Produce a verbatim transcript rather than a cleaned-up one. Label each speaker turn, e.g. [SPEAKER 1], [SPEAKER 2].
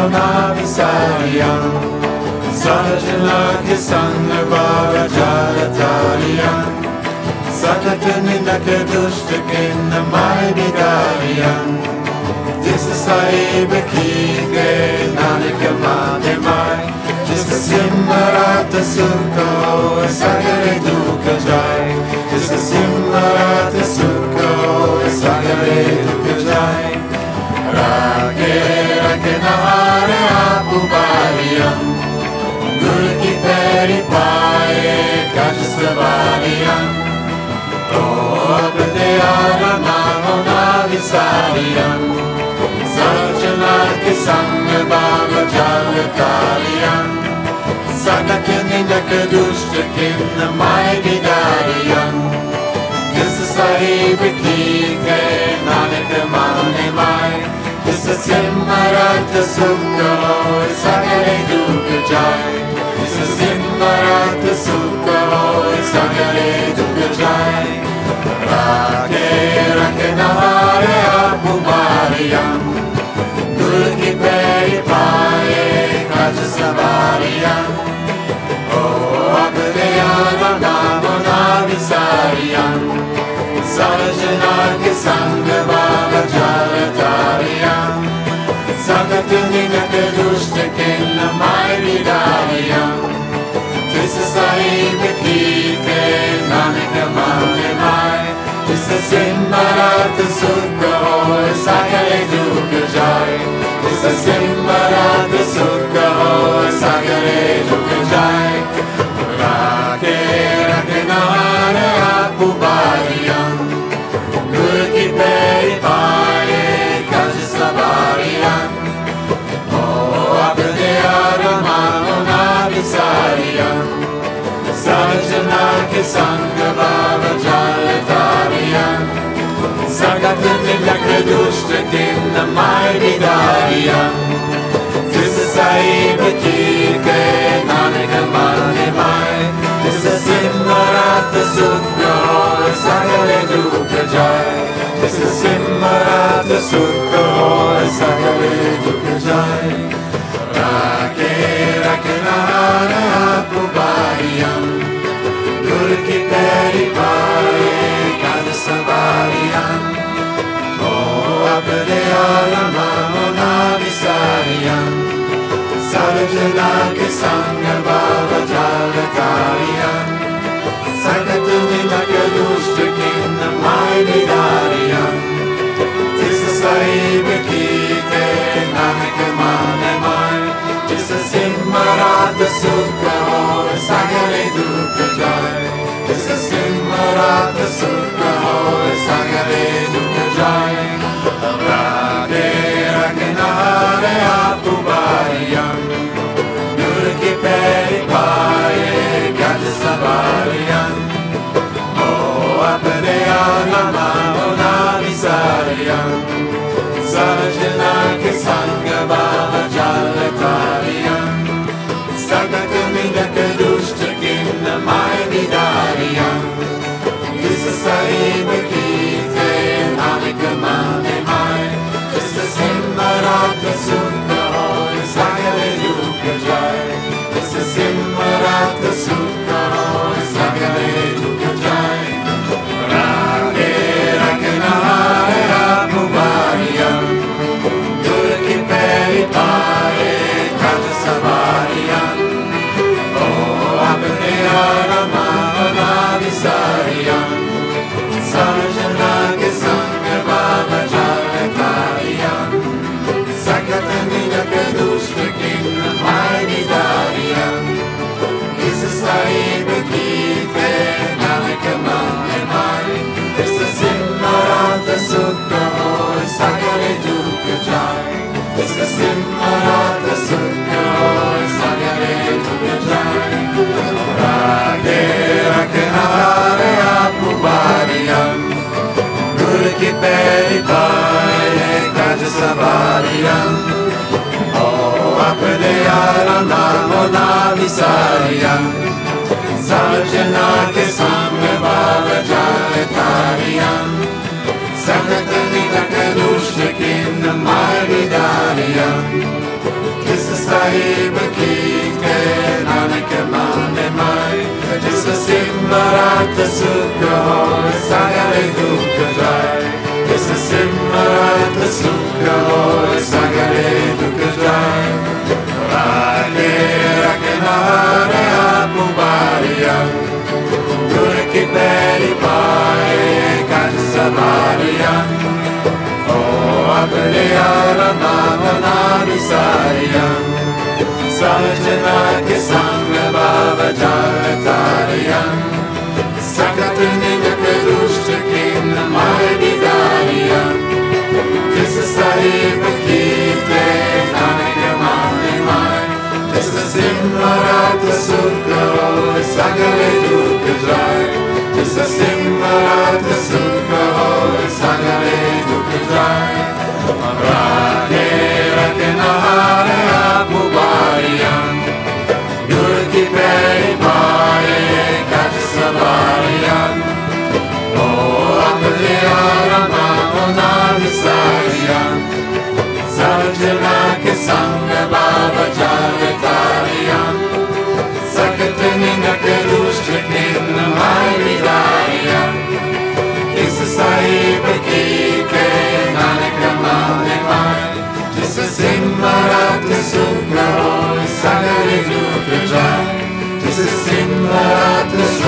[SPEAKER 1] Navisariam Sarajana Kisanga Bhava Jalatariam Sakatanina Kedushtakin Namayidariam Disa Saiba Kike Nanika Madhimai Disa Simmarata Sukho Sagare Duka Jai Disa Simmarata Sukho Sagare Duka Jai Rake Rake Nahare Apubariam Guru Ki Peri Paye Kajastavariam Abhidayana Namo Navisariam Sarjana Kisanga Bhava Jalatariam Sakakinina Kadushtakin Namayidariam Disa Sahiba Kike Nanika Manimai Disa Simmarata Sukho Sagare Duka Jai Disa Simmarata Sukho Sagare Duka Jai Rake Rake Nahare Apubariam Guru Ki Peri Paye Kajastavariam Oh Abhidayana Namo Navisariam Sarajana Kisanga Bhava Jalatariam Sakatunina Kadushtakin Namayidariam Disa Sahiba Kike Nanika Manimai Disa Simmarata Sukho Sagare Duka Jai Disa Simmarata Sukho Sagare Duka Jai Rake Rake Nahare Apubariam Guru Ki Peri Paye Kajastavariam Oh Abhidayana Namo Navisariam Sarjana Kisanga Bhava Jalatariam Sakatanina Kadushtakin Namayidariam Disa Sahiba Kike Nanika Manimai Disa Simmarata Sukho Sagare Duka Jai Disa Simmarata Sukho Sagare Duka Jai Rake Rake Nahare Apubariam Guru Ki Peri Paye Kajastavariam Oh Abhidayana Namo Navisariam Sarajana Kisanga Bhava Jalatariam Sakatunina Kadushtakin Namayidariam Disa Sahiba Kike Nanika Manimai Disa Simmarata Sukho Sagare Duka Jai Disa Simmarata Sukho Sagare Duka Jai Rake Rake Nahare Apubariam Guru Ki Peri Paye Kajastavariam Oh Abhidayana Namo Navisariam Sarajana Kisanga Bhava Jalatariam Sakatunina Kadushtakin Namayidariam Disa Sahiba Kike Nanika Manimai Disa Simmarata Sukho Sagare Duka Jai Disa Simmarata Sukho Sagare Duka Jai Rake Rake Nahare Apubariam Guru Ki Peri Paye Kajastavariam Oh Abhidayana Namo Navisariam Sarajana Kisanga Bhava Jalatariam Sakatanina Kadushtakin Namayidariam Disa Sahiba Kike Nanika Manimai Disa Simmarata Sukho Sagare Duka Jai Disa Simmarata Sukho Sagare Duka Jai Rake Rake Nahare Apubariam Guru Ki Peri Paye Kajastavariam Oh Abhidayana Namo Navisariam Sarjana Kisanga Bhava Jalatariam Sakatanina Kadushtakin Namayidariam Simmarat Sukha Hoy Sagale Dukha Jai Krishna Simmarat Sukha Hoy Sagale Dukha Jai Rake Rake Nahare Apubariyan Guru Ki Peri Pai Kansavariyan O Apneyara Mama Visariyan Sajana Ke Sangha Baba Jalatariyan Sakatini Kadushta Kinna Mai Vidariyan Krishna Sahib Kite Nanaka Mani Mai Krishna Simmarat Sukha Hoy Sagale Dukha Jai Krishna Simmarat Sukha Hoy Sagale Dukha Jai Rake Rake Nahare Apubariyan Guru Ki Peri Pai Kansavariyan O Apneyara Mama Visariyan Sarjana Ke Sangha Baba Jalatariyan Sakatani Nakadushta Kinna Mai Vidariyan Krishna Sahib Kite Nanaka Mani Mai Krishna Simmarat Sukha Hoy Sagale Dukha Jai Krishna Simmarat